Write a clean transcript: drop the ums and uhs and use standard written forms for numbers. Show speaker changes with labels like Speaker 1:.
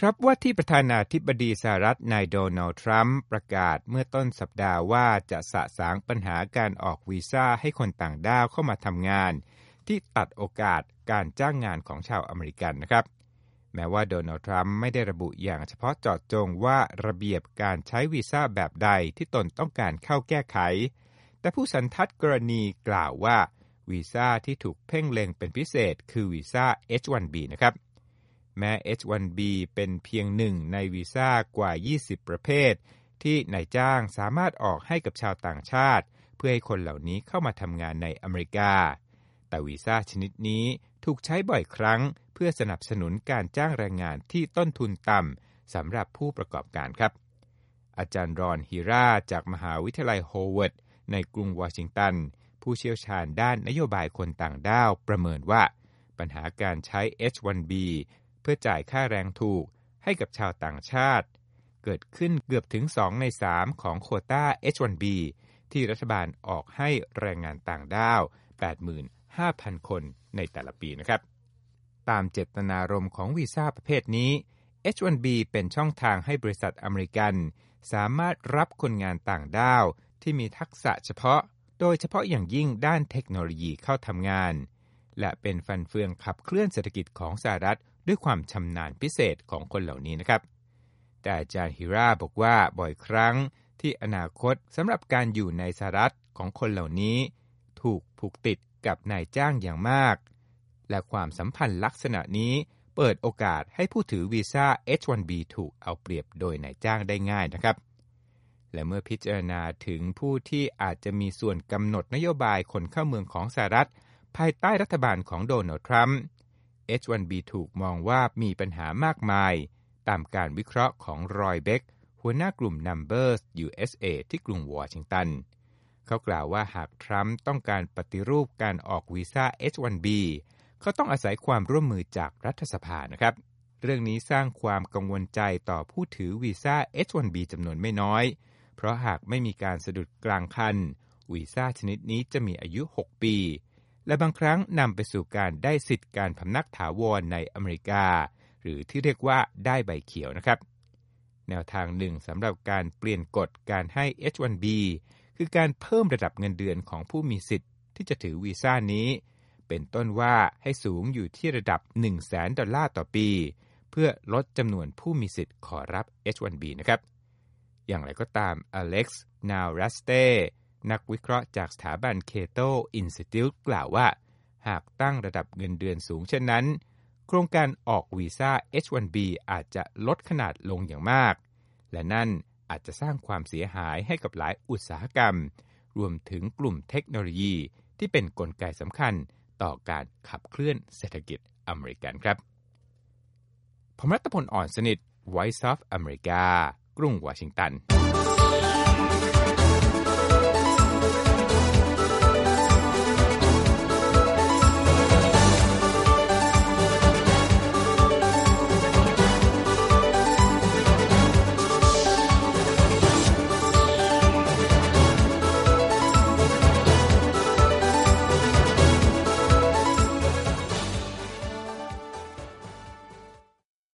Speaker 1: ครับว่าที่ประธานาธิบดีสหรัฐนายโดนัลด์ทรัมป์ประกาศเมื่อต้นสัปดาห์ว่าจะสะสางปัญหาการออกวีซ่าให้คนต่างด้าวเข้ามาทำงานที่ตัดโอกาสการจ้างงานของชาวอเมริกันนะครับแม้ว่าโดนัลด์ทรัมป์ไม่ได้ระบุอย่างเฉพาะเจาะจงว่าระเบียบการใช้วีซ่าแบบใดที่ตนต้องการเข้าแก้ไขแต่ผู้สันทัดกรณีกล่าวว่าวีซ่าที่ถูกเพ่งเล็งเป็นพิเศษคือวีซ่า H1B นะครับแม้ H1B เป็นเพียงหนึ่งในวีซ่ากว่า20ประเภทที่นายจ้างสามารถออกให้กับชาวต่างชาติเพื่อให้คนเหล่านี้เข้ามาทำงานในอเมริกาแต่วีซ่าชนิดนี้ถูกใช้บ่อยครั้งเพื่อสนับสนุนการจ้างแรงงานที่ต้นทุนต่ำสำหรับผู้ประกอบการครับอาจารย์รอนฮีราจากมหาวิทยาลัยโฮเวิร์ดในกรุงวอชิงตันผู้เชี่ยวชาญด้านนโยบายคนต่างด้าวประเมินว่าปัญหาการใช้ H1B เพื่อจ่ายค่าแรงถูกให้กับชาวต่างชาติเกิดขึ้นเกือบถึง2ใน3ของโควต้า H1B ที่รัฐบาลออกให้แรงงานต่างด้าว 85,000 คนในแต่ละปีนะครับตามเจตนารมณ์ของวีซ่าประเภทนี้ H1B เป็นช่องทางให้บริษัทอเมริกันสามารถรับคนงานต่างด้าวที่มีทักษะเฉพาะโดยเฉพาะอย่างยิ่งด้านเทคโนโลยีเข้าทำงานและเป็นฟันเฟืองขับเคลื่อนเศรษฐกิจของสหรัฐด้วยความชำนาญพิเศษของคนเหล่านี้นะครับแต่อาจารย์ฮิราบอกว่าบ่อยครั้งที่อนาคตสำหรับการอยู่ในสหรัฐของคนเหล่านี้ถูกผูกติดกับนายจ้างอย่างมากและความสัมพันธ์ลักษณะนี้เปิดโอกาสให้ผู้ถือวีซ่า H1B ถูกเอาเปรียบโดยนายจ้างได้ง่ายนะครับและเมื่อพิจารณาถึงผู้ที่อาจจะมีส่วนกำหนดนโยบายคนเข้าเมืองของสหรัฐภายใต้รัฐบาลของโดนัลด์ทรัมป์ H1B ถูกมองว่ามีปัญหามากมายตามการวิเคราะห์ของรอยเบคหัวหน้ากลุ่ม Numbers USA ที่กรุงวอชิงตันเขากล่าวว่าหากทรัมป์ต้องการปฏิรูปการออกวีซ่า H1B เขาต้องอาศัยความร่วมมือจากรัฐสภานะครับเรื่องนี้สร้างความกังวลใจต่อผู้ถือวีซ่า H1B จำนวนไม่น้อยเพราะหากไม่มีการสะดุดกลางคันวีซ่าชนิดนี้จะมีอายุ6ปีและบางครั้งนำไปสู่การได้สิทธิการพำนักถาวรในอเมริกาหรือที่เรียกว่าได้ใบเขียวนะครับแนวทางหนึ่งสำหรับการเปลี่ยนกฎการให้ H1B คือการเพิ่มระดับเงินเดือนของผู้มีสิทธิ์ที่จะถือวีซ่านี้เป็นต้นว่าให้สูงอยู่ที่ระดับ $100,000 ต่อปีเพื่อลดจำนวนผู้มีสิทธิ์ขอรับ H1B นะครับอย่างไรก็ตามอเล็กซ์นาวรัสเต้นักวิเคราะห์จากสถาบัน Cato Institute กล่าวว่าหากตั้งระดับเงินเดือนสูงเช่นนั้นโครงการออกวีซ่า H1B อาจจะลดขนาดลงอย่างมากและนั่นอาจจะสร้างความเสียหายให้กับหลายอุตสาหกรรมรวมถึงกลุ่มเทคโนโลยีที่เป็นกลไกสำคัญต่อการขับเคลื่อนเศรษฐกิจอเมริกันครับผมรัตพล อ่อนสนิท Voice of America กรุงวอชิงตัน